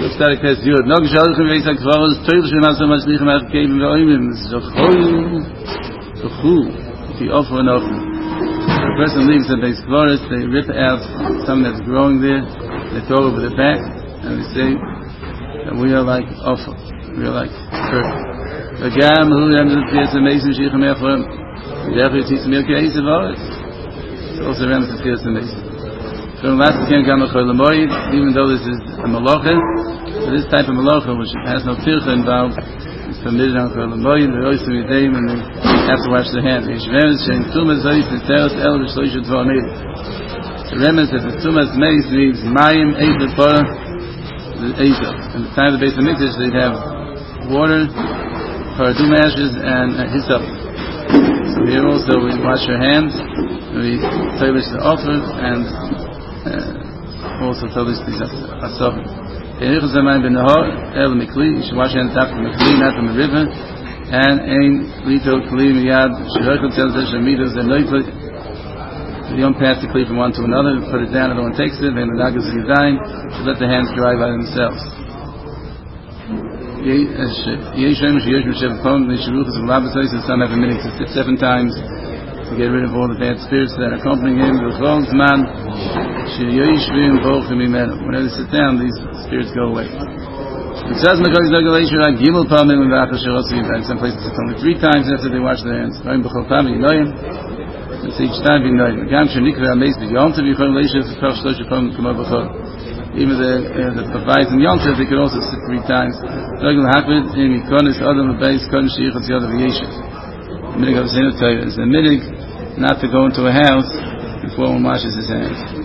static test you no geschaut gewesen sagt warum ist teil schon so was nicht mehr gegeben wir ihm so cool die offer noch the person leaves the base forest they rip out some that's growing there they throw over the back and they say that we are like offer we are like again who ends this amazing shit mehr von der ist mir gewesen war also wenn es ist amazing. So last again Gamma Cholamoid, even though this is a Malacha, so this type of Malacha, which has no Tircha involved, is permitted on Cholamoid, they always do it and they have to wash their hands. The Remes that the Tumas Meis needs Mayim, Eid, Torah, the Ezel. In the time of the Beis HaMikdash, they'd have water, Paradum ashes, and Hyssop. So here also we wash our hands, we tailish the offer, and also tailish the asaf. You should wash your hands after the Mekli, not from the river, and ein lito kli miyad shirokot tells us shemidos and loitot. You don't pass the kli from one to another, put it down, and no one takes it, and the nagas is dying, so let the hands dry by themselves. Some have a minute to sit 7 times to get rid of all the bad spirits that accompany him. Whenever they sit down, these spirits go away. It says in the Kodesh regulation, some places it's only 3 times after they wash their hands. It's each time being known. Even the provides in Yom Tov, they could also sit 3 times. The minig not to go into a house before one washes his hands.